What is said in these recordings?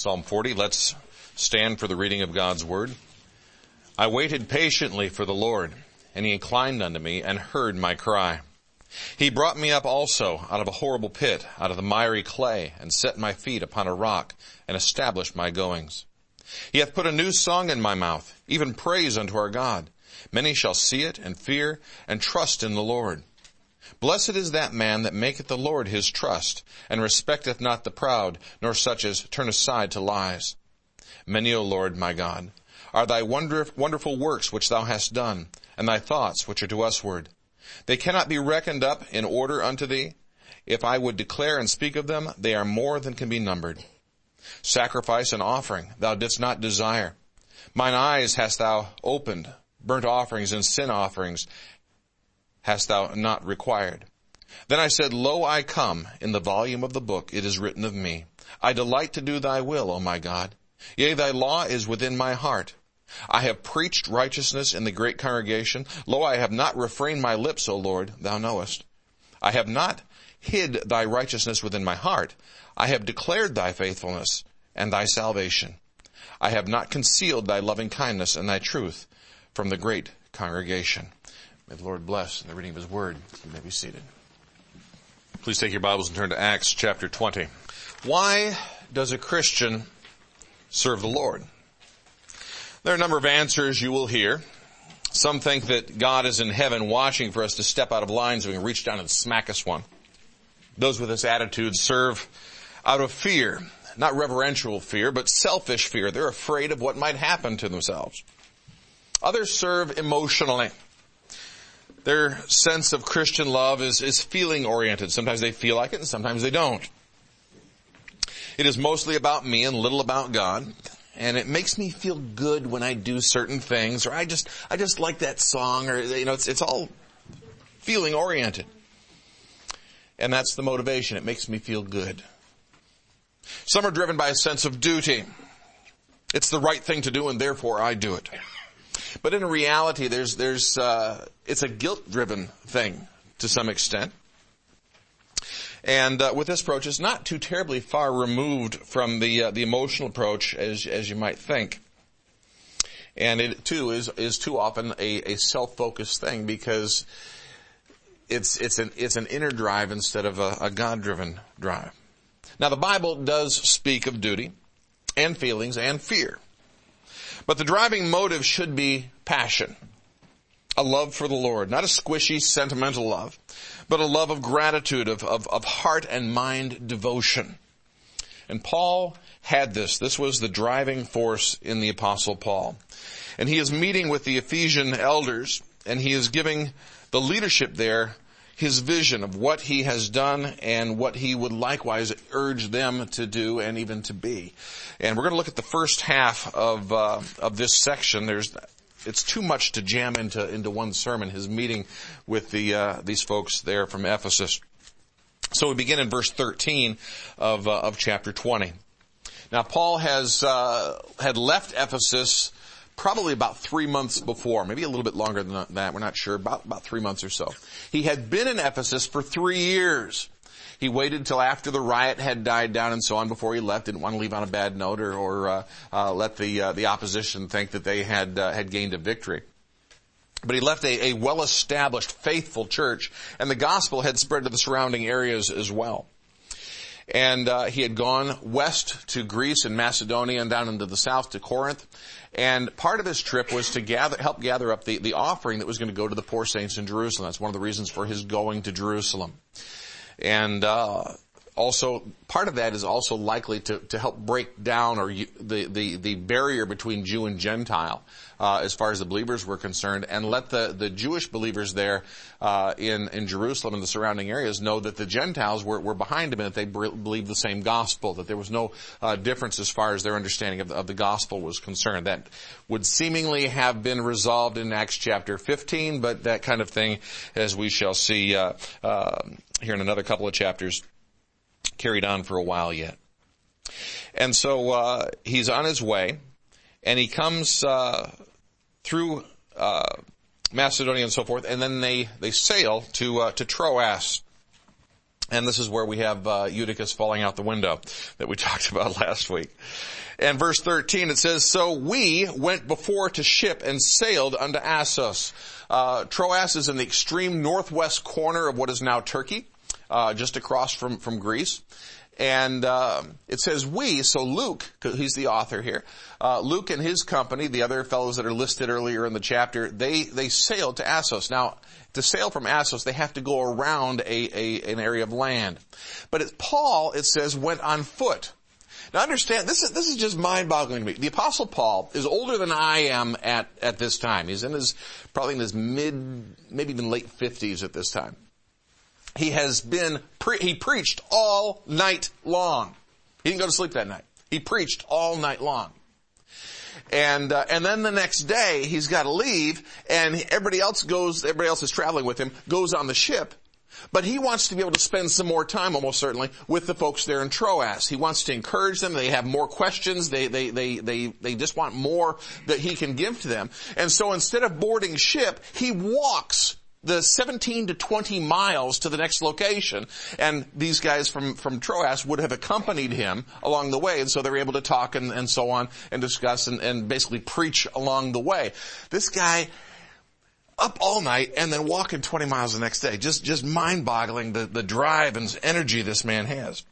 Psalm 40, let's stand for the reading of God's Word. I waited patiently for the Lord, and he inclined unto me and heard my cry. He brought me up also out of a horrible pit, out of the miry clay, and set my feet upon a rock, and established my goings. He hath put a new song in my mouth, even praise unto our God. Many shall see it, and fear, and trust in the Lord. Blessed is that man that maketh the Lord his trust, and respecteth not the proud, nor such as turn aside to lies. Many, O Lord, my God, are thy wonderful works which thou hast done, and thy thoughts which are to usward. They cannot be reckoned up in order unto thee. If I would declare and speak of them, they are more than can be numbered. Sacrifice and offering thou didst not desire. Mine eyes hast thou opened. Burnt offerings and sin offerings hast thou not required. Then I said, Lo, I come. In the volume of the book it is written of me. I delight to do thy will, O my God. Yea, thy law is within my heart. I have preached righteousness in the great congregation. Lo, I have not refrained my lips, O Lord, thou knowest. I have not hid thy righteousness within my heart. I have declared thy faithfulness and thy salvation. I have not concealed thy loving kindness and thy truth from the great congregation. May the Lord bless the reading of his word. You may be seated. Please take your Bibles and turn to Acts chapter 20. Why does a Christian serve the Lord? There are a number of answers you will hear. Some think that God is in heaven watching for us to step out of line so he can reach down and smack us one. Those with this attitude serve out of fear, not reverential fear, but selfish fear. They're afraid of what might happen to themselves. Others serve emotionally. Their sense of Christian love is feeling oriented. Sometimes they feel like it and sometimes they don't. It is mostly about me and little about God. And it makes me feel good when I do certain things, or I just like that song, or, it's all feeling oriented. And that's the motivation. It makes me feel good. Some are driven by a sense of duty. It's the right thing to do and therefore I do it. But in reality, it's a guilt-driven thing to some extent. And with this approach, it's not too terribly far removed from the emotional approach as you might think. And it too is too often a self-focused thing because it's an inner drive instead of a God-driven drive. Now the Bible does speak of duty and feelings and fear. But the driving motive should be passion. A love for the Lord, not a squishy, sentimental love, but a love of gratitude, of heart and mind devotion. And Paul had this. This was the driving force in the Apostle Paul. And he is meeting with the Ephesian elders, and he is giving the leadership there his vision of what he has done and what he would likewise urge them to do and even to be. And we're going to look at the first half of this section. It's too much to jam into one sermon, his meeting with these folks there from Ephesus. So we begin in verse 13 of chapter 20. Now Paul had left Ephesus probably about 3 months before, maybe a little bit longer than that, we're not sure, about 3 months or so. He had been in Ephesus for 3 years. He waited till after the riot had died down and so on before he left. Didn't want to leave on a bad note or let the opposition think that they had gained a victory. But he left a well-established, faithful church, and the gospel had spread to the surrounding areas as well. And he had gone west to Greece and Macedonia and down into the south to Corinth. And part of his trip was to help gather up the offering that was going to go to the poor saints in Jerusalem. That's one of the reasons for his going to Jerusalem. And also, part of that is also likely to help break down the barrier between Jew and Gentile as far as the believers were concerned, and let the Jewish believers there in Jerusalem and the surrounding areas know that the Gentiles were behind them and that they believed the same gospel, that there was no difference as far as their understanding of the gospel was concerned. That would seemingly have been resolved in Acts chapter 15, but that kind of thing, as we shall see here in another couple of chapters, carried on for a while yet. And so he's on his way, and he comes through Macedonia and so forth, and then they sail to Troas. And this is where we have Eutychus falling out the window that we talked about last week. And verse 13, it says, "So we went before to ship and sailed unto Assos." Troas is in the extreme northwest corner of what is now Turkey, just across from Greece. And it says we, so Luke, 'cause he's the author here, Luke and his company, the other fellows that are listed earlier in the chapter, they sailed to Assos. Now, to sail from Assos, they have to go around an area of land. But Paul, it says, went on foot. Now understand, this is just mind-boggling to me. The Apostle Paul is older than I am at this time. He's probably in his maybe even late 50s at this time. He preached all night long. He didn't go to sleep that night. He preached all night long. And then the next day, he's got to leave, and everybody else is traveling with him, goes on the ship. But he wants to be able to spend some more time, almost certainly, with the folks there in Troas. He wants to encourage them. They have more questions. They just want more that he can give to them. And so instead of boarding ship, he walks the 17 to 20 miles to the next location. And these guys from Troas would have accompanied him along the way. And so they were able to talk and so on and discuss and basically preach along the way. This guy up all night and then walking 20 miles the next day. Just mind-boggling the drive and energy this man has.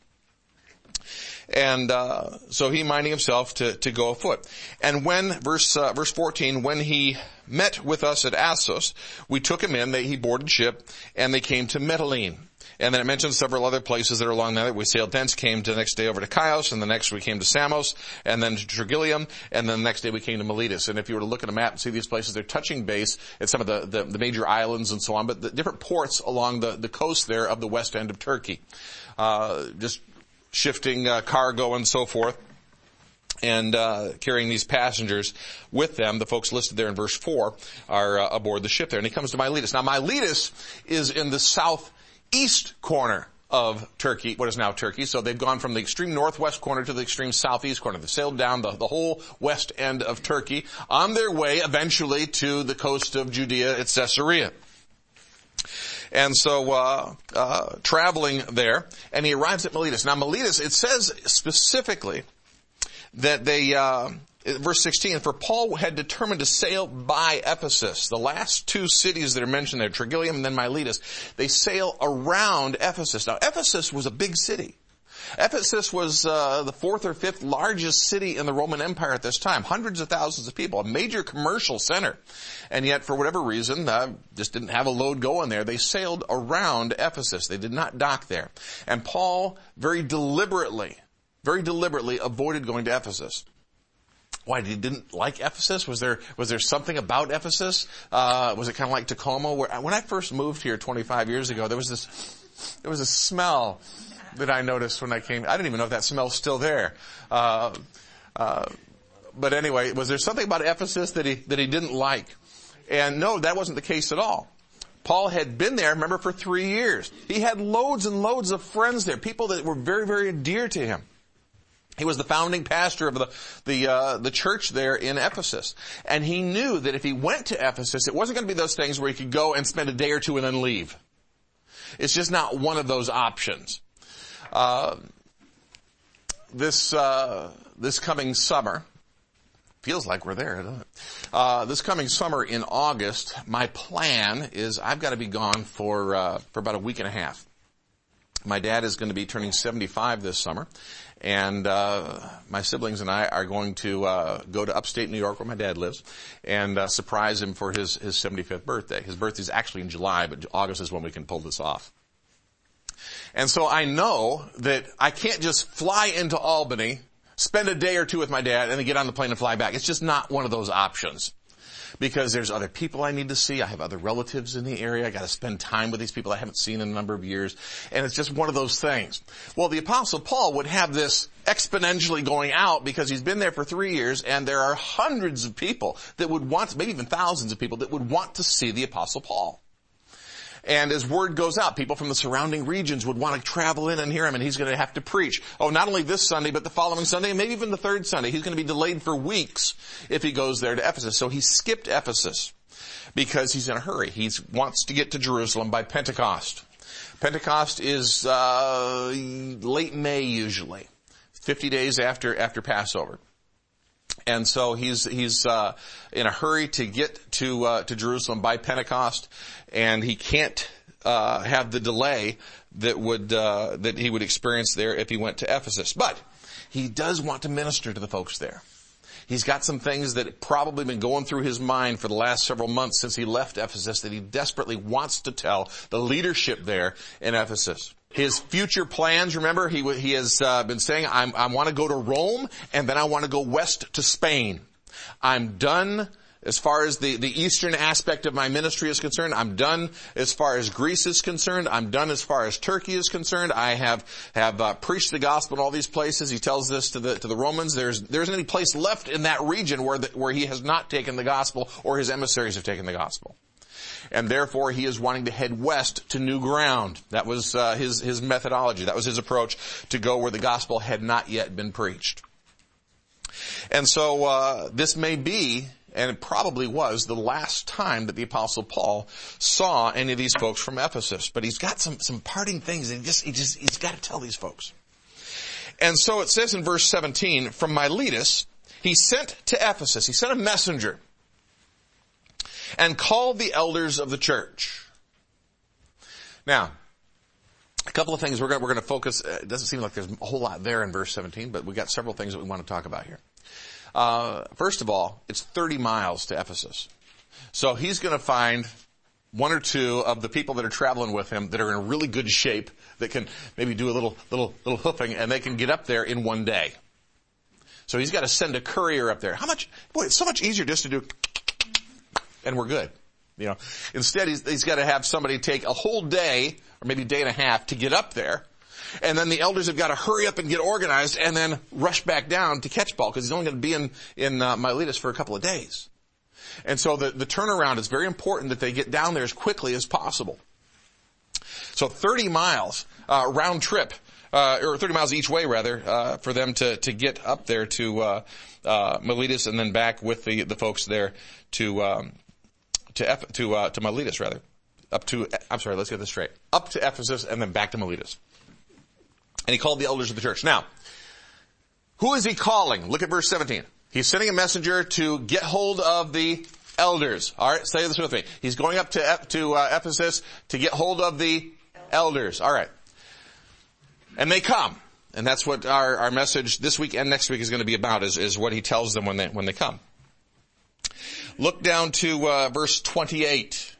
And so he minding himself to go afoot. And when, verse 14, when he met with us at Assos, we took him in, he boarded ship, and they came to Mytilene. And then it mentions several other places that are along there. We sailed thence, came to the next day over to Chios, and the next we came to Samos, and then to Trogyllium, and then the next day we came to Miletus. And if you were to look at a map and see these places, they're touching base at some of the major islands and so on, but the different ports along the coast there of the west end of Turkey. Just shifting cargo and so forth, and carrying these passengers with them. The folks listed there in verse 4 are aboard the ship there. And he comes to Miletus. Now Miletus is in the southeast corner of Turkey, what is now Turkey. So they've gone from the extreme northwest corner to the extreme southeast corner. They sailed down the whole west end of Turkey on their way eventually to the coast of Judea at Caesarea. And so, traveling there, and he arrives at Miletus. Now Miletus, it says specifically that they, verse 16, for Paul had determined to sail by Ephesus. The last two cities that are mentioned there, Trogyllium and then Miletus, they sail around Ephesus. Now Ephesus was a big city. Ephesus was the fourth or fifth largest city in the Roman Empire at this time. Hundreds of thousands of people, a major commercial center. And yet, for whatever reason, just didn't have a load going there. They sailed around Ephesus. They did not dock there. And Paul very deliberately avoided going to Ephesus. Why, he didn't like Ephesus? Was there something about Ephesus? Was it kind of like Tacoma? When I first moved here 25 years ago, there was a smell that I noticed when I came. I didn't even know if that smell's still there. But anyway, was there something about Ephesus that he didn't like? And no, that wasn't the case at all. Paul had been there, remember, for 3 years. He had loads and loads of friends there, people that were very, very dear to him. He was the founding pastor of the church there in Ephesus. And he knew that if he went to Ephesus, it wasn't going to be those things where he could go and spend a day or two and then leave. It's just not one of those options. This coming summer, feels like we're there, doesn't it? This coming summer in August, my plan is I've got to be gone for about a week and a half. My dad is going to be turning 75 this summer, and my siblings and I are going to go to upstate New York where my dad lives and surprise him for his 75th birthday. His birthday is actually in July, but August is when we can pull this off. And so I know that I can't just fly into Albany, spend a day or two with my dad, and then get on the plane and fly back. It's just not one of those options. Because there's other people I need to see. I have other relatives in the area. I got to spend time with these people I haven't seen in a number of years. And it's just one of those things. Well, the Apostle Paul would have this exponentially going out because he's been there for 3 years, and there are hundreds of people that would want, maybe even thousands of people that would want to see the Apostle Paul. And as word goes out, people from the surrounding regions would want to travel in and hear him, and he's going to have to preach. Oh, not only this Sunday, but the following Sunday, and maybe even the third Sunday. He's going to be delayed for weeks if he goes there to Ephesus. So he skipped Ephesus because he's in a hurry. He wants to get to Jerusalem by Pentecost. Pentecost is late May usually, 50 days after Passover. And so he's in a hurry to get to Jerusalem by Pentecost, and he can't have the delay that he would experience there if he went to Ephesus. But he does want to minister to the folks there. He's got some things that have probably been going through his mind for the last several months since he left Ephesus that he desperately wants to tell the leadership there in Ephesus. His future plans, remember, he has been saying, I want to go to Rome, and then I want to go west to Spain. I'm done as far as the eastern aspect of my ministry is concerned. I'm done as far as Greece is concerned. I'm done as far as Turkey is concerned. I have preached the gospel in all these places. He tells this to the Romans. There isn't any place left in that region where he has not taken the gospel or his emissaries have taken the gospel. And therefore he is wanting to head west to new ground. That was his methodology. That was his approach to go where the gospel had not yet been preached. And so this may be, and it probably was, the last time that the Apostle Paul saw any of these folks from Ephesus. But he's got some parting things, and he's got to tell these folks. And so it says in verse 17, from Miletus, he sent to Ephesus. He sent a messenger and called the elders of the church. Now, a couple of things we're going to focus. It doesn't seem like there's a whole lot there in verse 17, but we've got several things that we want to talk about here. First of all, it's 30 miles to Ephesus. So he's going to find one or two of the people that are traveling with him that are in really good shape, that can maybe do a little hoofing, and they can get up there in one day. So he's got to send a courier up there. It's so much easier just to do, and we're good. Instead he's got to have somebody take a whole day, or maybe a day and a half, to get up there. And then the elders have got to hurry up and get organized and then rush back down to catch Paul, because he's only going to be in Miletus for a couple of days. And so the turnaround is very important, that they get down there as quickly as possible. So 30 miles, round trip, or 30 miles each way rather, for them to get up there to Miletus and then back with the folks there to Miletus rather. Let's get this straight. Up to Ephesus and then back to Miletus. And he called the elders of the church. Now, who is he calling? Look at verse 17. He's sending a messenger to get hold of the elders. All right, say this with me. He's going up to Ephesus to get hold of the elders. All right. And they come. And that's what our message this week and next week is going to be about, is what he tells them when they come. Look down to verse 28.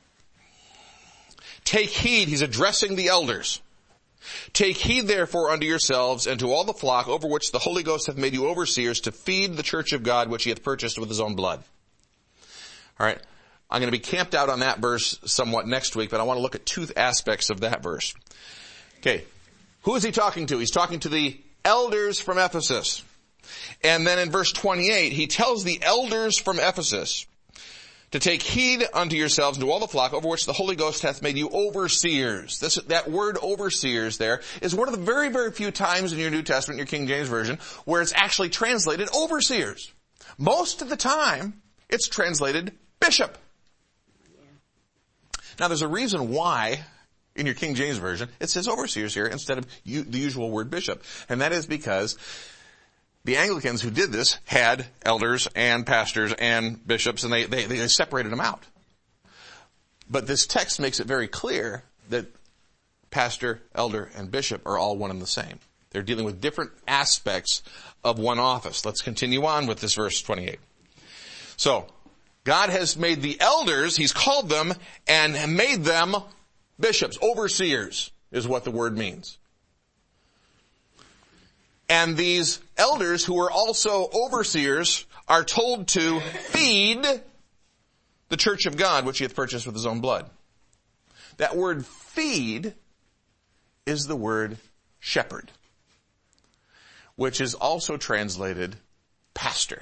Take heed. He's addressing the elders. Take heed therefore unto yourselves and to all the flock over which the Holy Ghost hath made you overseers, to feed the church of God which he hath purchased with his own blood. All right. I'm going to be camped out on that verse somewhat next week, but I want to look at two aspects of that verse. Okay. Who is he talking to? He's talking to the elders from Ephesus. And then in verse 28, he tells the elders from Ephesus to take heed unto yourselves and to all the flock over which the Holy Ghost hath made you overseers. That word overseers there is one of the very, very few times in your New Testament, your King James Version, where it's actually translated overseers. Most of the time, it's translated bishop. Now, there's a reason why in your King James Version it says overseers here instead of the usual word bishop. And that is because the Anglicans who did this had elders and pastors and bishops, and they separated them out. But this text makes it very clear that pastor, elder, and bishop are all one and the same. They're dealing with different aspects of one office. Let's continue on with this verse 28. So, God has made the elders, he's called them, and made them bishops. Overseers is what the word means. And these elders, who are also overseers, are told to feed the church of God, which he hath purchased with his own blood. That word feed is the word shepherd, which is also translated pastor.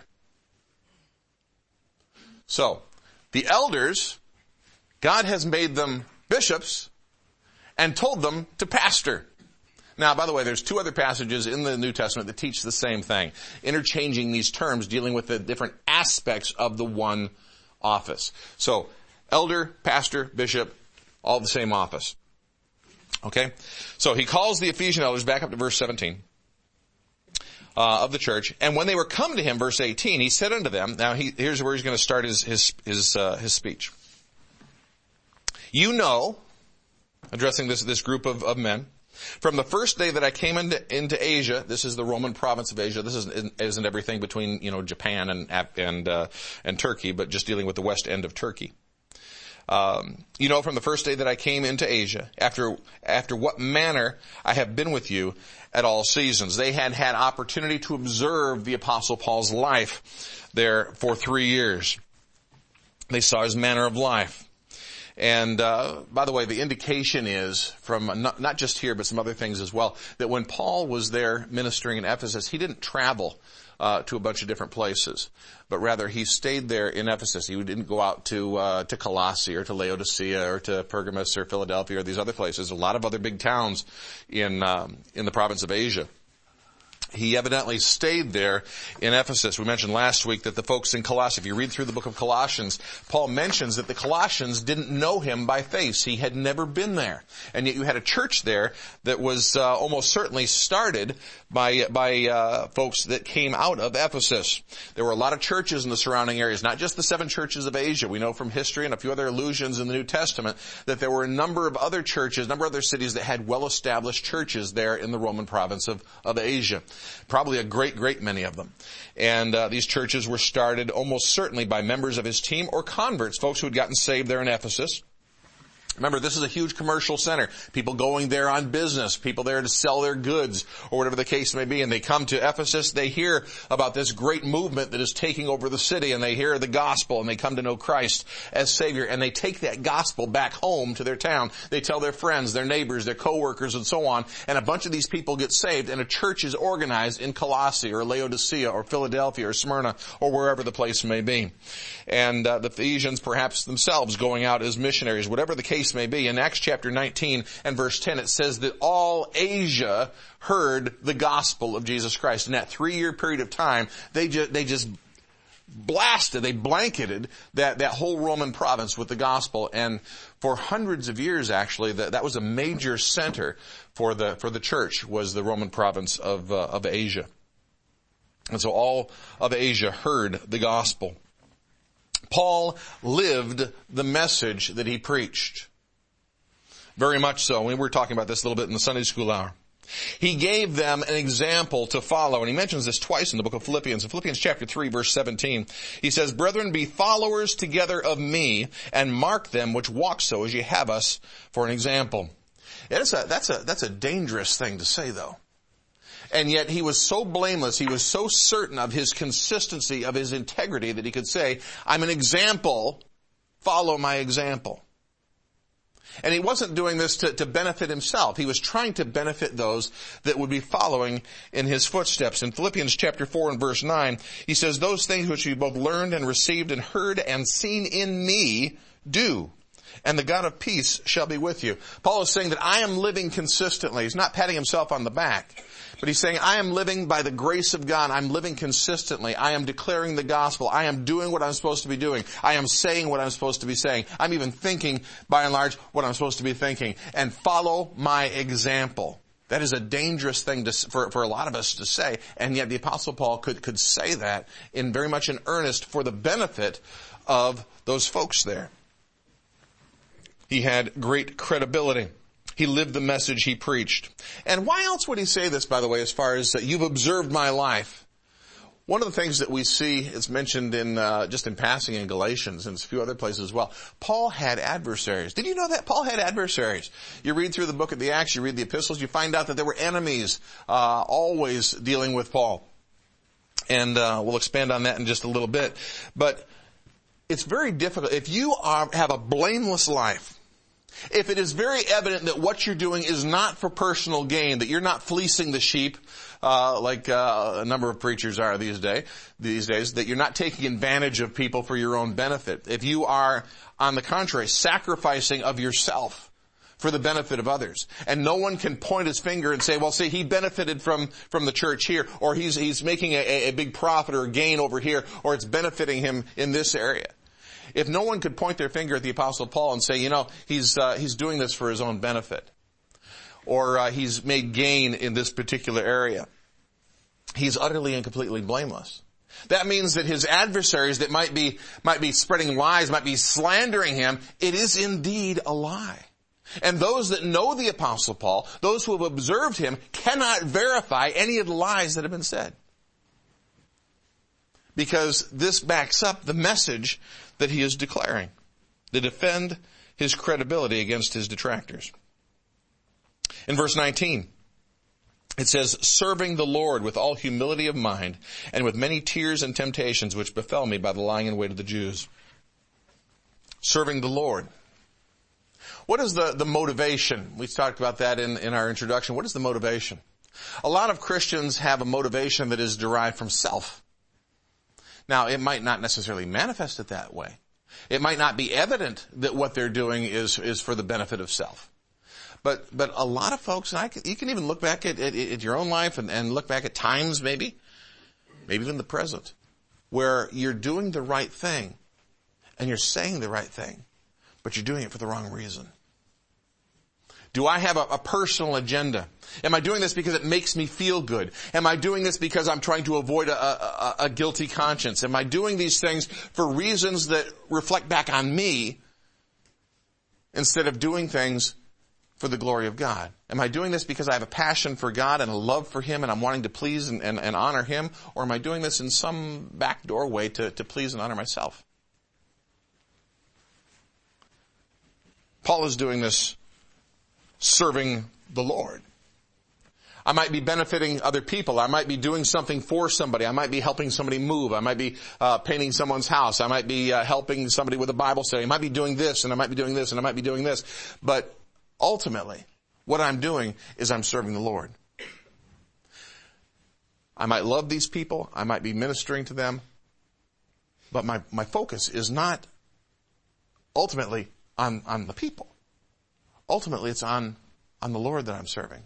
So, the elders, God has made them bishops and told them to pastor. Now, by the way, there's two other passages in the New Testament that teach the same thing, interchanging these terms, dealing with the different aspects of the one office. So, elder, pastor, bishop, all the same office. Okay? So he calls the Ephesian elders back up to verse 17. Of the church. And when they were come to him, verse 18, he said unto them, now here's where he's going to start his speech. You know, addressing this group of men, from the first day that I came into Asia, this is the Roman province of Asia. This isn't everything between, Japan and Turkey, but just dealing with the west end of Turkey. From the first day that I came into Asia, after what manner I have been with you at all seasons. They had opportunity to observe the Apostle Paul's life there for 3 years. They saw his manner of life. And, by the way, the indication is from not just here, but some other things as well, that when Paul was there ministering in Ephesus, he didn't travel to a bunch of different places, but rather he stayed there in Ephesus. He didn't go out to Colossae or to Laodicea or to Pergamos or Philadelphia or these other places. A lot of other big towns in the province of Asia. He evidently stayed there in Ephesus. We mentioned last week that the folks in Colossae, if you read through the book of Colossians, Paul mentions that the Colossians didn't know him by face. He had never been there. And yet you had a church there that was almost certainly started by folks that came out of Ephesus. There were a lot of churches in the surrounding areas, not just the 7 churches of Asia. We know from history and a few other allusions in the New Testament that there were a number of other churches, a number of other cities that had well-established churches there in the Roman province of Asia. Probably a great many of them. And these churches were started almost certainly by members of his team or converts, folks who had gotten saved there in Ephesus. Remember, this is a huge commercial center. People going there on business, people there to sell their goods, or whatever the case may be. And they come to Ephesus, they hear about this great movement that is taking over the city, and they hear the gospel, and they come to know Christ as Savior, and they take that gospel back home to their town. They tell their friends, their neighbors, their coworkers, and so on, and a bunch of these people get saved, and a church is organized in Colossae, or Laodicea, or Philadelphia, or Smyrna, or wherever the place may be. And the Ephesians perhaps themselves going out as missionaries, whatever the case may be. In Acts chapter 19 and verse 10, it says that all Asia heard the gospel of Jesus Christ. In that 3-year period of time, they just blasted, they blanketed that whole Roman province with the gospel. And for hundreds of years, actually, that was a major center for the church, was the Roman province of Asia. And so all of Asia heard the gospel. Paul lived the message that he preached. Very much so. We were talking about this a little bit in the Sunday school hour. He gave them an example to follow. And he mentions this twice in the book of Philippians. In Philippians chapter 3, verse 17, he says, Brethren, be followers together of me, and mark them which walk so as ye have us for an example. That's a dangerous thing to say, though. And yet he was so blameless, he was so certain of his consistency, of his integrity, that he could say, I'm an example, follow my example. And he wasn't doing this to benefit himself. He was trying to benefit those that would be following in his footsteps. In Philippians chapter 4 and verse 9, he says, Those things which you both learned and received and heard and seen in me, do. And the God of peace shall be with you. Paul is saying that I am living consistently. He's not patting himself on the back. But he's saying, I am living by the grace of God. I'm living consistently. I am declaring the gospel. I am doing what I'm supposed to be doing. I am saying what I'm supposed to be saying. I'm even thinking, by and large, what I'm supposed to be thinking. And follow my example. That is a dangerous thing for a lot of us to say. And yet the Apostle Paul could say that in very much in earnest for the benefit of those folks there. He had great credibility. He lived the message he preached. And why else would he say this, by the way, as far as you've observed my life? One of the things that we see, it's mentioned in just in passing in Galatians and a few other places as well, Paul had adversaries. Did you know that? Paul had adversaries. You read through the book of the Acts, you read the epistles, you find out that there were enemies always dealing with Paul. And we'll expand on that in just a little bit. But it's very difficult. If you have a blameless life, if it is very evident that what you're doing is not for personal gain, that you're not fleecing the sheep, like a number of preachers are these days, that you're not taking advantage of people for your own benefit. If you are, on the contrary, sacrificing of yourself for the benefit of others, and no one can point his finger and say, well, see, he benefited from the church here, or he's making a big profit or gain over here, or it's benefiting him in this area. If no one could point their finger at the Apostle Paul and say, he's doing this for his own benefit. or he's made gain in this particular area. He's utterly and completely blameless. That means that his adversaries that might be spreading lies, might be slandering him, it is indeed a lie. And those that know the Apostle Paul, those who have observed him, cannot verify any of the lies that have been said. Because this backs up the message that he is declaring, to defend his credibility against his detractors. In verse 19, it says, serving the Lord with all humility of mind and with many tears and temptations which befell me by the lying in wait of the Jews. Serving the Lord. What is the motivation? We talked about that in our introduction. What is the motivation? A lot of Christians have a motivation that is derived from self. Now, it might not necessarily manifest it that way. It might not be evident that what they're doing is for the benefit of self. But a lot of folks, and you can even look back at your own life and look back at times maybe even the present, where you're doing the right thing and you're saying the right thing, but you're doing it for the wrong reason. Do I have a personal agenda? Am I doing this because it makes me feel good? Am I doing this because I'm trying to avoid a guilty conscience? Am I doing these things for reasons that reflect back on me instead of doing things for the glory of God? Am I doing this because I have a passion for God and a love for Him and I'm wanting to please and honor Him? Or am I doing this in some backdoor way to please and honor myself? Paul is doing this serving the Lord. I might be benefiting other people. I might be doing something for somebody. I might be helping somebody move. I might be painting someone's house. I might be helping somebody with a Bible study. I might be doing this and I might be doing this and I might be doing this. But ultimately, what I'm doing is I'm serving the Lord. I might love these people. I might be ministering to them. But my focus is not ultimately on the people. Ultimately, it's on the Lord that I'm serving.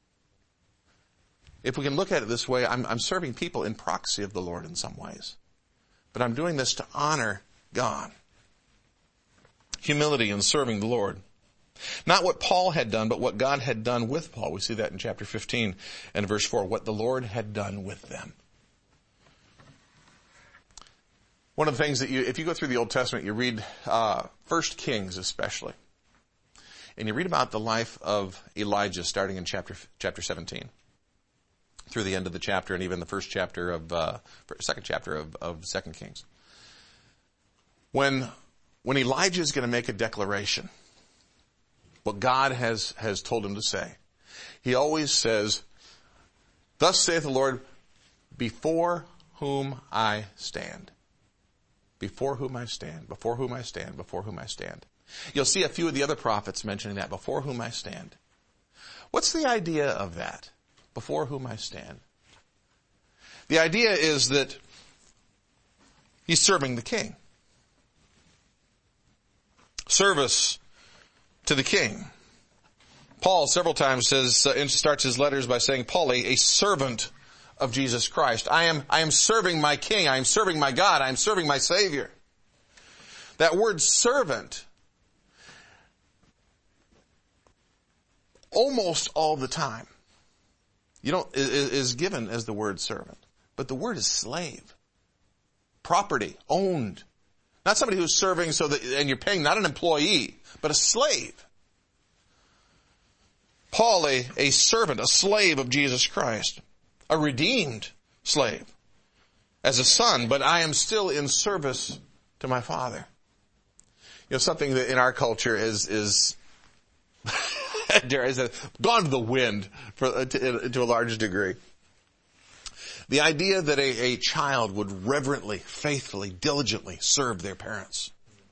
If we can look at it this way, I'm serving people in proxy of the Lord in some ways. But I'm doing this to honor God. Humility in serving the Lord. Not what Paul had done, but what God had done with Paul. We see that in chapter 15 and verse 4, what the Lord had done with them. One of the things that if you go through the Old Testament, you read 1 Kings especially. And you read about the life of Elijah starting in chapter 17. Through the end of the chapter and even the second chapter of 2 Kings. When Elijah is going to make a declaration, what God has told him to say, he always says, thus saith the Lord, before whom I stand. Before whom I stand, before whom I stand, before whom I stand. You'll see a few of the other prophets mentioning that, before whom I stand. What's the idea of that? Before whom I stand. The idea is that he's serving the king. Service to the king. Paul several times starts his letters by saying, Paul, a servant of Jesus Christ. I am serving my king. I am serving my God. I am serving my Savior. That word servant, almost all the time, is given as the word servant. But the word is slave. Property, owned. Not somebody who's serving and you're paying, not an employee, but a slave. Paul, a servant, a slave of Jesus Christ. A redeemed slave. As a son, but I am still in service to my Father. Something that in our culture is dare I say, gone to the wind to a large degree. The idea that a child would reverently, faithfully, diligently serve their parents.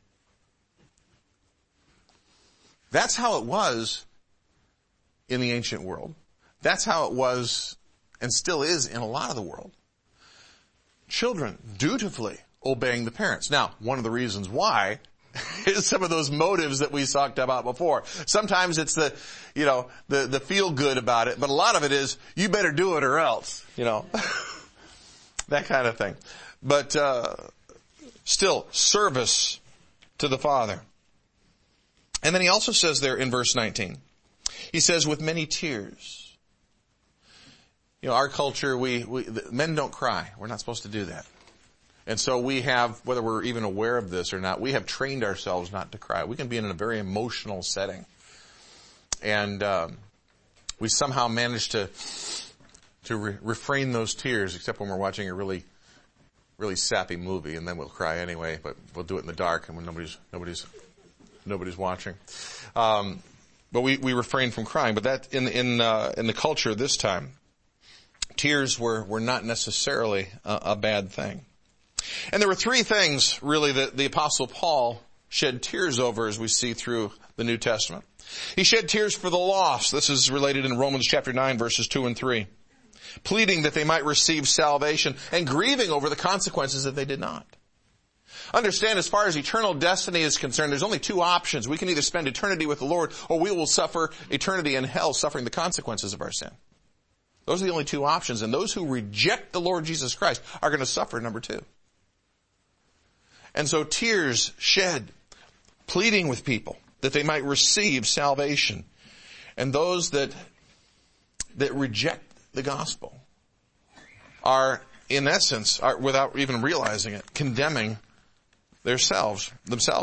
That's how it was in the ancient world. That's how it was and still is in a lot of the world. Children dutifully obeying the parents. Now, one of the reasons why is some of those motives that we talked about before. Sometimes it's the feel good about it, but a lot of it is, you better do it or else, that kind of thing. But, still, service to the Father. And then he also says there in verse 19, He says, with many tears. You know, our culture, men don't cry. We're not supposed to do that. And so we have, whether we're even aware of this or not, we have trained ourselves not to cry. We can be in a very emotional setting. And we somehow manage to refrain those tears, except when we're watching a really sappy movie, and then we'll cry anyway, but we'll do it in the dark and when nobody's watching. But we refrain from crying. But that in the culture this time, tears were not necessarily a bad thing. And there were three things really that the Apostle Paul shed tears over as we see through the New Testament. He shed tears for the lost. This is related in Romans chapter 9 verses 2 and 3. Pleading that they might receive salvation and grieving over the consequences that they did not. Understand, as far as eternal destiny is concerned, there's only two options. We can either spend eternity with the Lord, or we will suffer eternity in hell, suffering the consequences of our sin. Those are the only two options. And those who reject the Lord Jesus Christ are going to suffer number two. And so tears shed, pleading with people that they might receive salvation. And those that reject the gospel are, in essence, without even realizing it, condemning themselves.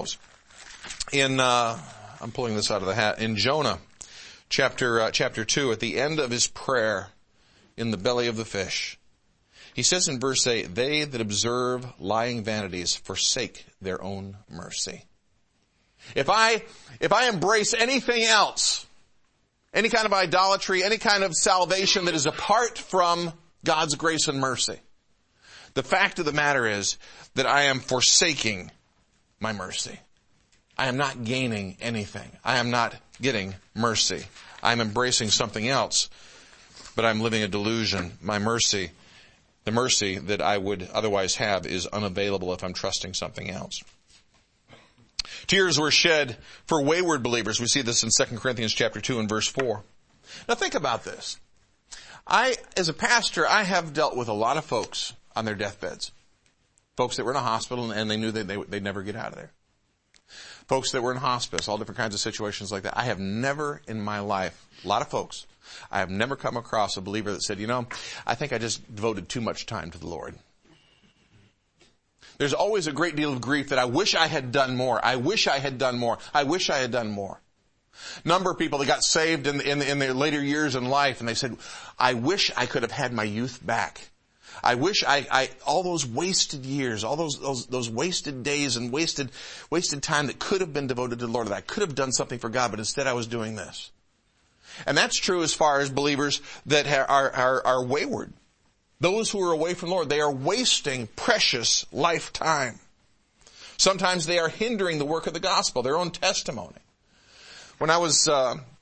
I'm pulling this out of the hat. In Jonah, chapter 2, at the end of his prayer in the belly of the fish, he says in verse 8, they that observe lying vanities forsake their own mercy. If I embrace anything else, any kind of idolatry, any kind of salvation that is apart from God's grace and mercy, the fact of the matter is that I am forsaking my mercy. I am not gaining anything. I am not getting mercy. I'm embracing something else, but I'm living a delusion. My mercy, the mercy that I would otherwise have, is unavailable if I'm trusting something else. Tears were shed for wayward believers. We see this in 2 Corinthians chapter 2 and verse 4. Now think about this. As a pastor, I have dealt with a lot of folks on their deathbeds. Folks that were in a hospital and they knew that they'd never get out of there. Folks that were in hospice, all different kinds of situations like that. I have never in my life, a lot of folks, I have never come across a believer that said, I think I just devoted too much time to the Lord. There's always a great deal of grief that I wish I had done more. I wish I had done more. I wish I had done more. Number of people that got saved in their later years in life, and they said, I wish I could have had my youth back. I wish all those wasted years, all those wasted days and wasted time that could have been devoted to the Lord, that I could have done something for God, but instead I was doing this. And that's true as far as believers that are wayward. Those who are away from the Lord, they are wasting precious lifetime. Sometimes they are hindering the work of the gospel, their own testimony. When I was,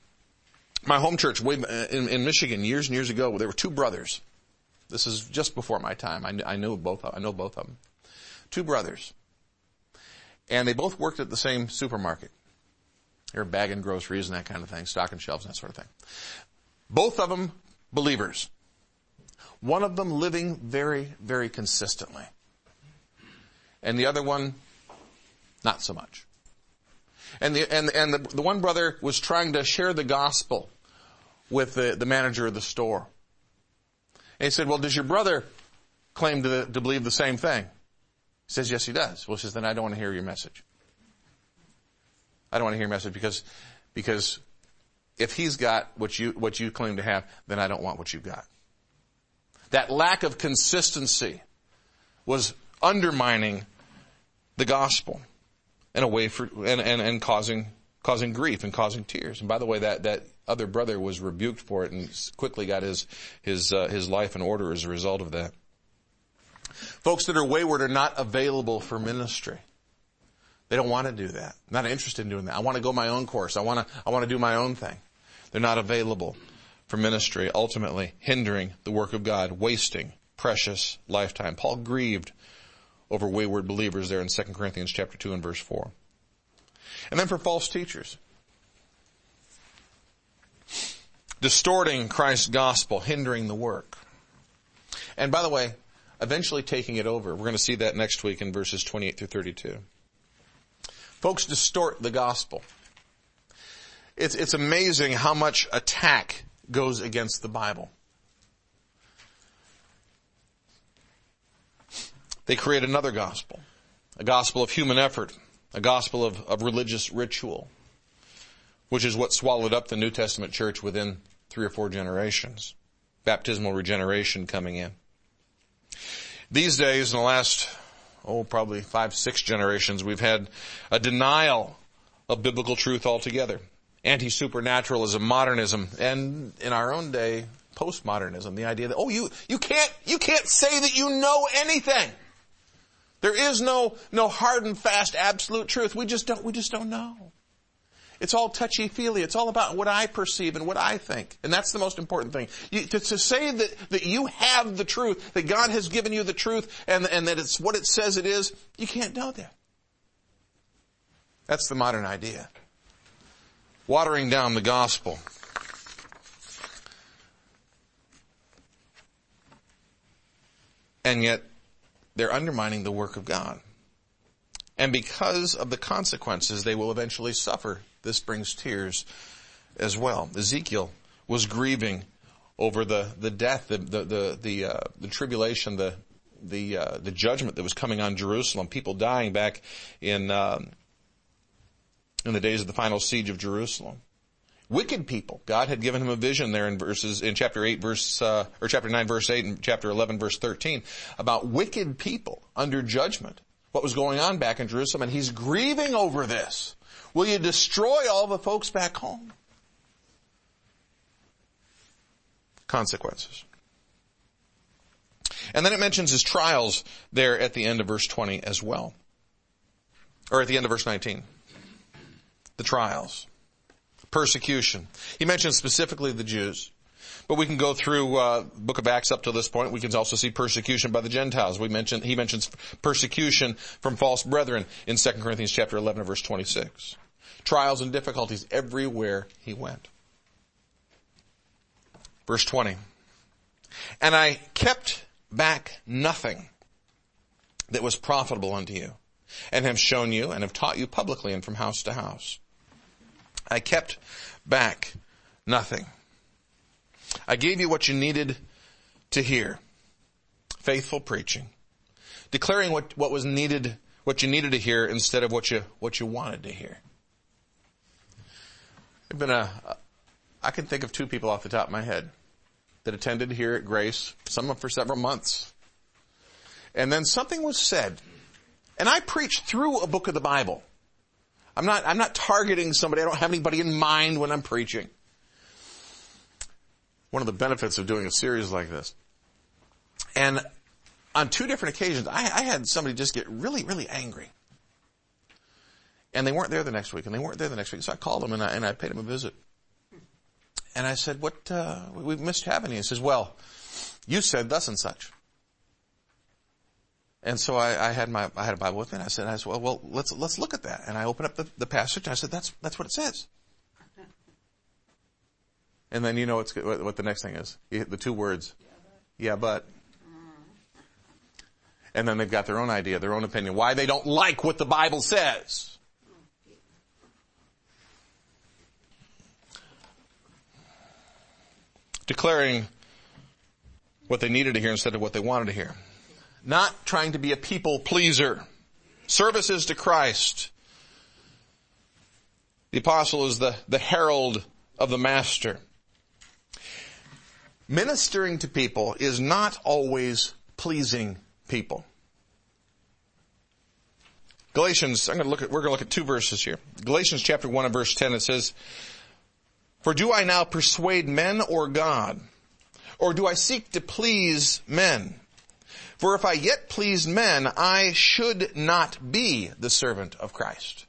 my home church in Michigan years and years ago, there were two brothers. This is just before my time. I know both of them. Two brothers. And they both worked at the same supermarket. They were bagging groceries and that kind of thing, stocking shelves and that sort of thing. Both of them believers. One of them living very, very consistently. And the other one, not so much. And the one brother was trying to share the gospel with the manager of the store. And he said, well, does your brother claim to believe the same thing? He says, yes, he does. Well, he says, then I don't want to hear your message. I don't want to hear your message because if he's got what you claim to have, then I don't want what you've got. That lack of consistency was undermining the gospel in a way and causing grief and causing tears. And by the way, that other brother was rebuked for it and quickly got his life in order as a result of that. Folks that are wayward are not available for ministry. They don't want to do that. Not interested in doing that. I want to go my own course. I want to do my own thing. They're not available for ministry, ultimately hindering the work of God, wasting precious lifetime. Paul grieved over wayward believers there in 2 Corinthians chapter 2 and verse 4. And then for false teachers. Distorting Christ's gospel, hindering the work. And by the way, eventually taking it over. We're going to see that next week in verses 28 through 32. Folks distort the gospel. It's amazing how much attack goes against the Bible. They create another gospel, a gospel of human effort, a gospel of religious ritual, which is what swallowed up the New Testament church within 3 or 4 generations. Baptismal regeneration coming in. These days, in the last, probably 5, 6 generations, we've had a denial of biblical truth altogether. Anti-supernaturalism, modernism, and in our own day, postmodernism. The idea that, you can't say that you know anything. There is no hard and fast absolute truth. We just don't know. It's all touchy-feely. It's all about what I perceive and what I think. And that's the most important thing. To say that you have the truth, that God has given you the truth, and that it's what it says it is, you can't know that. That's the modern idea. Watering down the gospel. And yet, they're undermining the work of God. And because of the consequences they will eventually suffer, this brings tears as well. Ezekiel was grieving over the death, the tribulation, the judgment that was coming on Jerusalem. People dying back in the days of the final siege of Jerusalem. Wicked people. God had given him a vision there in chapter 8 chapter 9 verse 8 and chapter 11 verse 13 about wicked people under judgment. What was going on back in Jerusalem, and he's grieving over this. Will you destroy all the folks back home? Consequences. And then it mentions his trials there at the end of verse 20 as well. Or at the end of verse 19. The trials. Persecution. He mentions specifically the Jews. But we can go through book of Acts up to this point. We can also see persecution by the Gentiles. He mentions persecution from false brethren in 2 Corinthians chapter 11 verse 26. Trials and difficulties everywhere he went. Verse 20. And I kept back nothing that was profitable unto you, and have shown you and have taught you publicly and from house to house. I kept back nothing. I gave you what you needed to hear. Faithful preaching. Declaring what was needed, what you needed to hear instead of what you wanted to hear. I can think of 2 people off the top of my head that attended here at Grace, some of them for several months. And then something was said. And I preached through a book of the Bible. I'm not targeting somebody. I don't have anybody in mind when I'm preaching. One of the benefits of doing a series like this. And on 2 different occasions, I had somebody just get really, really angry. And they weren't there the next week, So I called them and I paid them a visit. And I said, we missed having you. He says, well, you said thus and such. And so I had a Bible with me, and I said, well, let's look at that. And I opened up the passage, and I said, that's what it says. And then you know what the next thing is. The 2 words. Yeah, but. And then they've got their own idea, their own opinion, why they don't like what the Bible says. Declaring what they needed to hear instead of what they wanted to hear. Not trying to be a people pleaser. Services to Christ. The apostle is the herald of the master. Ministering to people is not always pleasing people. Galatians, we're going to look at 2 verses here. Galatians chapter 1 and verse 10, it says, for do I now persuade men or God? Or do I seek to please men? For if I yet pleased men, I should not be the servant of Christ.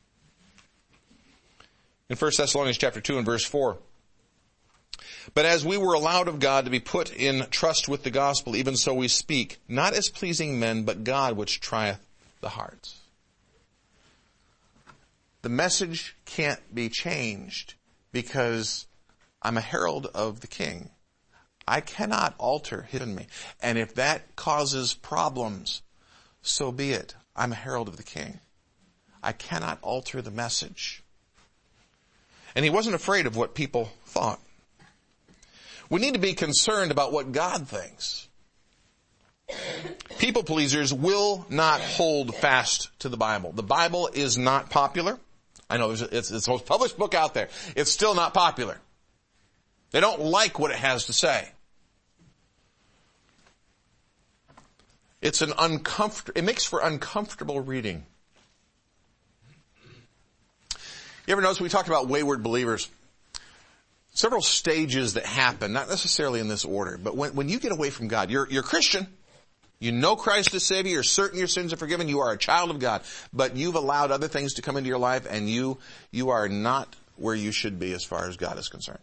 In 1 Thessalonians chapter 2 and verse 4, but as we were allowed of God to be put in trust with the gospel, even so we speak, not as pleasing men, but God which trieth the hearts. The message can't be changed because I'm a herald of the King. I cannot alter his in me. And if that causes problems, so be it. I'm a herald of the King. I cannot alter the message. And he wasn't afraid of what people thought. We need to be concerned about what God thinks. People pleasers will not hold fast to the Bible. The Bible is not popular. I know it's the most published book out there. It's still not popular. They don't like what it has to say. It makes for uncomfortable reading. You ever notice we talked about wayward believers? Several stages that happen, not necessarily in this order, but when you get away from God, you're a Christian. You know Christ is Savior. You're certain your sins are forgiven. You are a child of God. But you've allowed other things to come into your life, and you are not where you should be as far as God is concerned.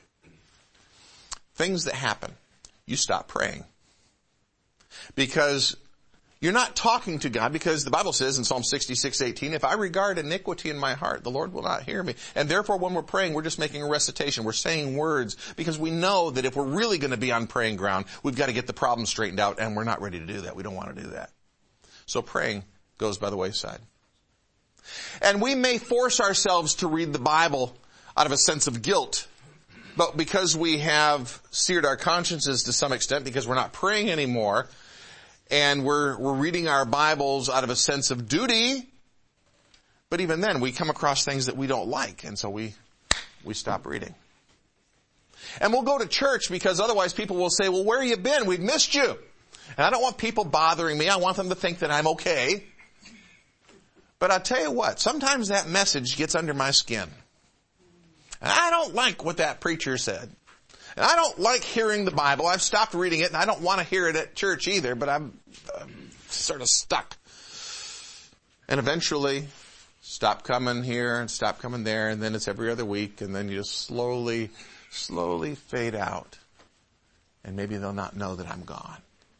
Things that happen. You stop praying. Because you're not talking to God, because the Bible says in Psalm 66:18, if I regard iniquity in my heart, the Lord will not hear me. And therefore when we're praying, we're just making a recitation. We're saying words because we know that if we're really going to be on praying ground, we've got to get the problem straightened out, and we're not ready to do that. We don't want to do that. So praying goes by the wayside. And we may force ourselves to read the Bible out of a sense of guilt, but because we have seared our consciences to some extent, because we're not praying anymore, and we're reading our Bibles out of a sense of duty, but even then we come across things that we don't like, and so we stop reading. And we'll go to church because otherwise people will say, well, where have you been? We've missed you. And I don't want people bothering me. I want them to think that I'm okay. But I'll tell you what, sometimes that message gets under my skin. And I don't like what that preacher said. And I don't like hearing the Bible. I've stopped reading it, and I don't want to hear it at church either, but I'm sort of stuck. And eventually, stop coming here and stop coming there, and then it's every other week, and then you just slowly fade out. And maybe they'll not know that I'm gone.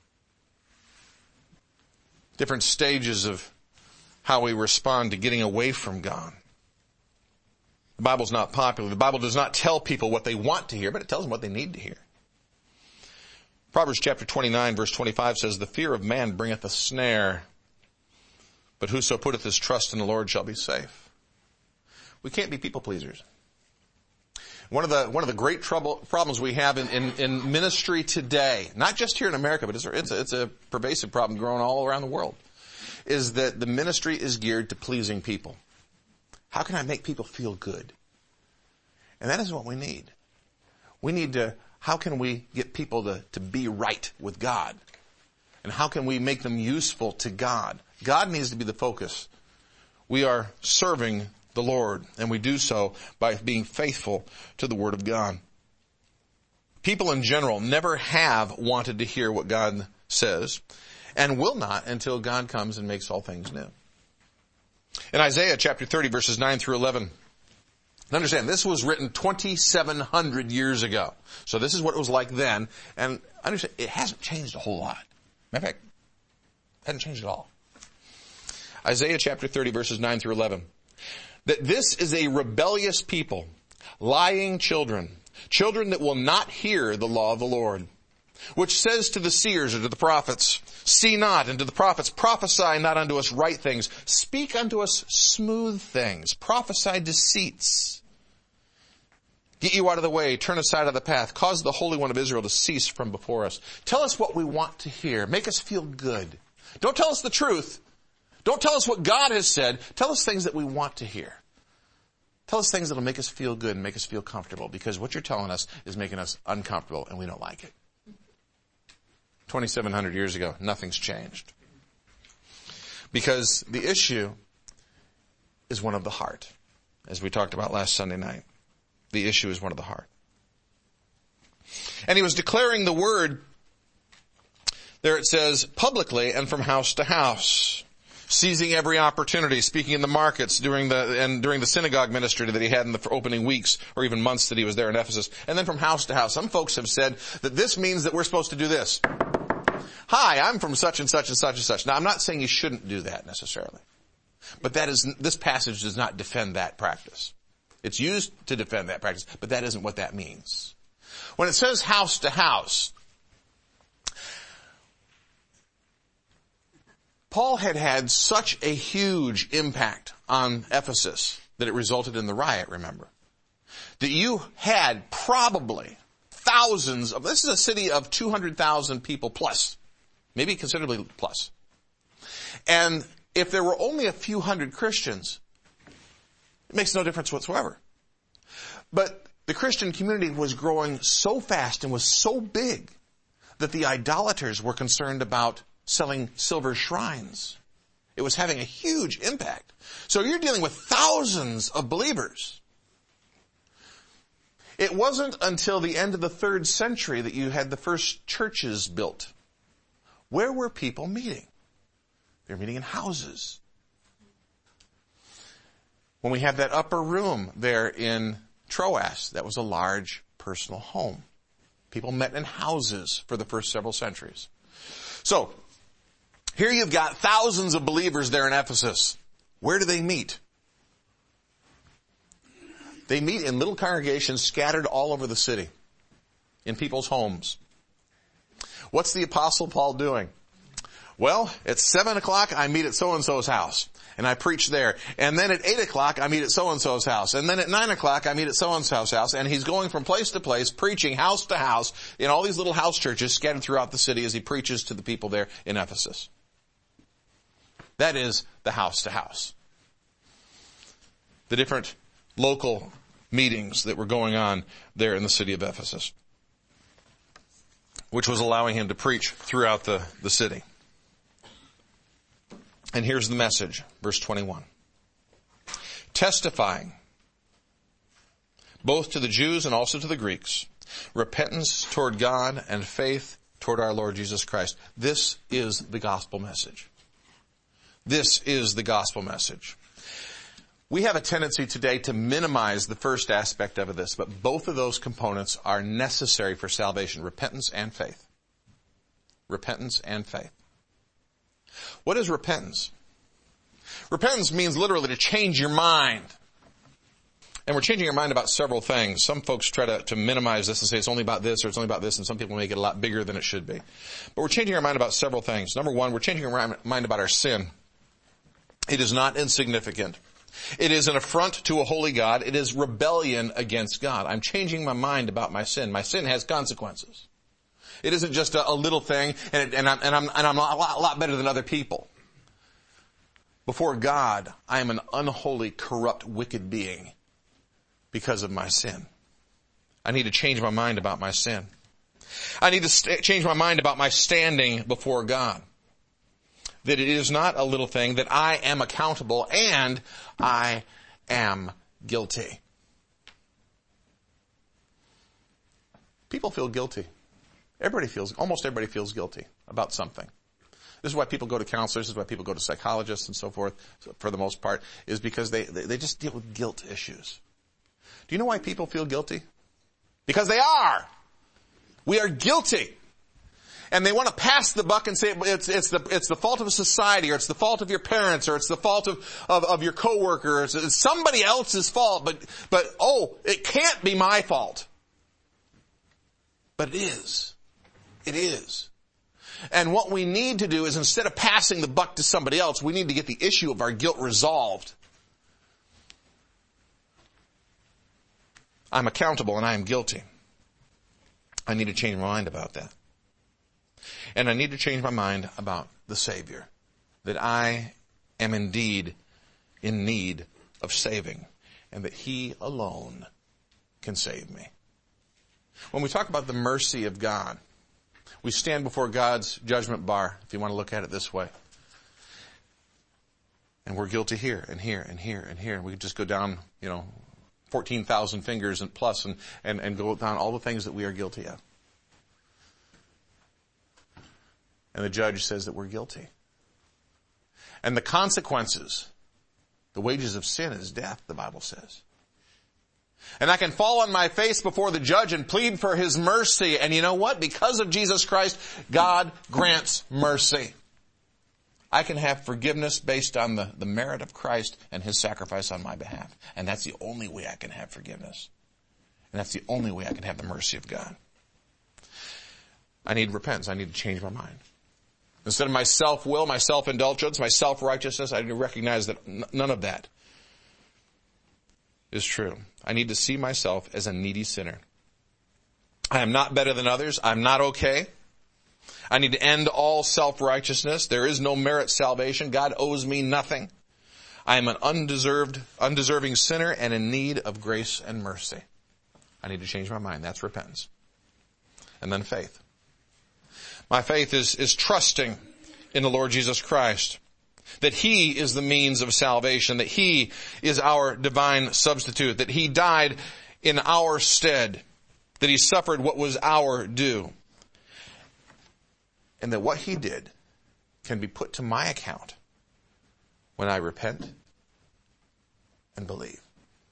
Different stages of how we respond to getting away from God. The Bible's not popular. The Bible does not tell people what they want to hear, but it tells them what they need to hear. Proverbs chapter 29 verse 25 says, the fear of man bringeth a snare, but whoso putteth his trust in the Lord shall be safe. We can't be people pleasers. One of the great problems we have in ministry today, not just here in America, but it's a pervasive problem growing all around the world, is that the ministry is geared to pleasing people. How can I make people feel good? And that is what we need. We need to, how can we get people to be right with God? And how can we make them useful to God? God needs to be the focus. We are serving the Lord, and we do so by being faithful to the Word of God. People in general never have wanted to hear what God says, and will not until God comes and makes all things new. In Isaiah chapter 30 verses 9 through 11, understand, this was written 2,700 years ago. So this is what it was like then. And understand, it hasn't changed a whole lot. Matter of fact, it hasn't changed at all. Isaiah chapter 30 verses 9 through 11. That this is a rebellious people, lying children that will not hear the law of the Lord, which says to the seers or to the prophets, see not, and to the prophets, prophesy not unto us right things, speak unto us smooth things, prophesy deceits. Get you out of the way, turn aside of the path, cause the Holy One of Israel to cease from before us. Tell us what we want to hear, make us feel good. Don't tell us the truth. Don't tell us what God has said. Tell us things that we want to hear. Tell us things that will make us feel good and make us feel comfortable, because what you're telling us is making us uncomfortable and we don't like it. 2,700 years ago, nothing's changed. Because the issue is one of the heart. As we talked about last Sunday night, the issue is one of the heart. And he was declaring the word, there it says, publicly and from house to house, seizing every opportunity, speaking in the markets during the synagogue ministry that he had in the opening weeks or even months that he was there in Ephesus, and then from house to house. Some folks have said that this means that we're supposed to do this. Hi, I'm from such and such and such and such. Now, I'm not saying you shouldn't do that necessarily. But this passage does not defend that practice. It's used to defend that practice, but that isn't what that means. When it says house to house, Paul had such a huge impact on Ephesus that it resulted in the riot, remember. that you had probably thousands of, this is a city of 200,000 people plus, maybe considerably plus. And if there were only a few hundred Christians, it makes no difference whatsoever. But the Christian community was growing so fast and was so big that the idolaters were concerned about selling silver shrines. It was having a huge impact. So you're dealing with thousands of believers. It wasn't until the end of the 3rd century that you had the first churches built. Where were people meeting? They were meeting in houses. When we had that upper room there in Troas, that was a large personal home. People met in houses for the first several centuries. So, here you've got thousands of believers there in Ephesus. Where do they meet? They meet in little congregations scattered all over the city, in people's homes. What's the Apostle Paul doing? Well, at 7 o'clock, I meet at so-and-so's house, and I preach there. And then at 8 o'clock, I meet at so-and-so's house. And then at 9 o'clock, I meet at so-and-so's house. And he's going from place to place, preaching house to house, in all these little house churches scattered throughout the city as he preaches to the people there in Ephesus. That is the house to house. The different local meetings that were going on there in the city of Ephesus, which was allowing him to preach throughout the city. And here's the message, verse 21. Testifying, both to the Jews and also to the Greeks, repentance toward God and faith toward our Lord Jesus Christ. This is the gospel message. This is the gospel message. We have a tendency today to minimize the first aspect of this, but both of those components are necessary for salvation, repentance and faith. Repentance and faith. What is repentance? Repentance means literally to change your mind. And we're changing our mind about several things. Some folks try to minimize this and say it's only about this or it's only about this, and some people make it a lot bigger than it should be. But we're changing our mind about several things. Number one, we're changing our mind about our sin. It is not insignificant. It is an affront to a holy God. It is rebellion against God. I'm changing my mind about my sin. My sin has consequences. It isn't just a little thing, and I'm a lot better than other people. Before God, I am an unholy, corrupt, wicked being because of my sin. I need to change my mind about my sin. I need to change my mind about my standing before God. That it is not a little thing, that I am accountable and I am guilty. People feel guilty. Almost everybody feels guilty about something. This is why people go to counselors, this is why people go to psychologists and so forth, for the most part, is because they just deal with guilt issues. Do you know why people feel guilty? Because they are. We are guilty. And they want to pass the buck and say it's the fault of society, or it's the fault of your parents, or it's the fault of your coworker, or it's somebody else's fault, but it can't be my fault. But it is. It is. And what we need to do is, instead of passing the buck to somebody else, we need to get the issue of our guilt resolved. I'm accountable and I am guilty. I need to change my mind about that. And I need to change my mind about the Savior. That I am indeed in need of saving. And that He alone can save me. When we talk about the mercy of God, we stand before God's judgment bar, if you want to look at it this way. And we're guilty here and here and here and here. We just go down, 14,000 fingers and plus and go down all the things that we are guilty of. And the judge says that we're guilty. And the consequences, the wages of sin is death, the Bible says. And I can fall on my face before the judge and plead for His mercy. And you know what? Because of Jesus Christ, God grants mercy. I can have forgiveness based on the merit of Christ and His sacrifice on my behalf. And that's the only way I can have forgiveness. And that's the only way I can have the mercy of God. I need repentance. I need to change my mind. Instead of my self-will, my self-indulgence, my self-righteousness, I need to recognize that none of that is true. I need to see myself as a needy sinner. I am not better than others. I'm not okay. I need to end all self-righteousness. There is no merit salvation. God owes me nothing. I am an undeserving sinner and in need of grace and mercy. I need to change my mind. That's repentance. And then faith. My faith is trusting in the Lord Jesus Christ, that He is the means of salvation, that He is our divine substitute, that He died in our stead, that He suffered what was our due, and that what He did can be put to my account when I repent and believe.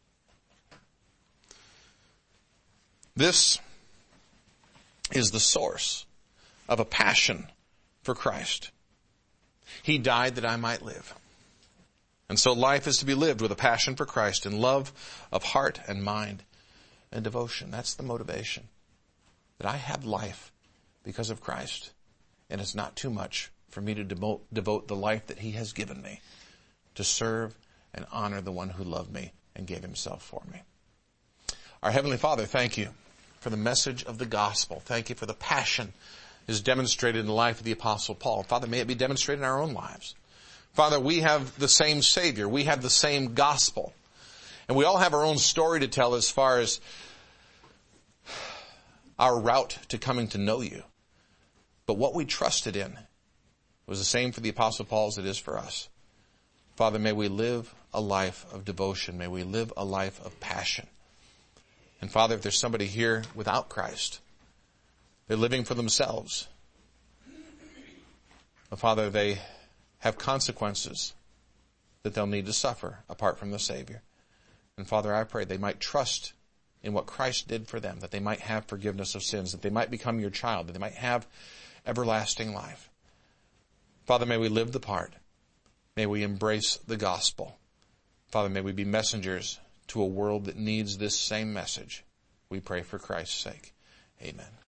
This is the source of a passion for Christ. He died that I might live. And so life is to be lived with a passion for Christ in love of heart and mind and devotion. That's the motivation. That I have life because of Christ. And it's not too much for me to devote the life that He has given me to serve and honor the one who loved me and gave Himself for me. Our Heavenly Father, thank You for the message of the gospel. Thank You for the passion that is demonstrated in the life of the Apostle Paul. Father, may it be demonstrated in our own lives. Father, we have the same Savior. We have the same gospel. And we all have our own story to tell as far as our route to coming to know You. But what we trusted in was the same for the Apostle Paul as it is for us. Father, may we live a life of devotion. May we live a life of passion. And Father, if there's somebody here without Christ, they're living for themselves. But Father, they have consequences that they'll need to suffer apart from the Savior. And Father, I pray they might trust in what Christ did for them, that they might have forgiveness of sins, that they might become Your child, that they might have everlasting life. Father, may we live the part. May we embrace the gospel. Father, may we be messengers to a world that needs this same message. We pray for Christ's sake. Amen.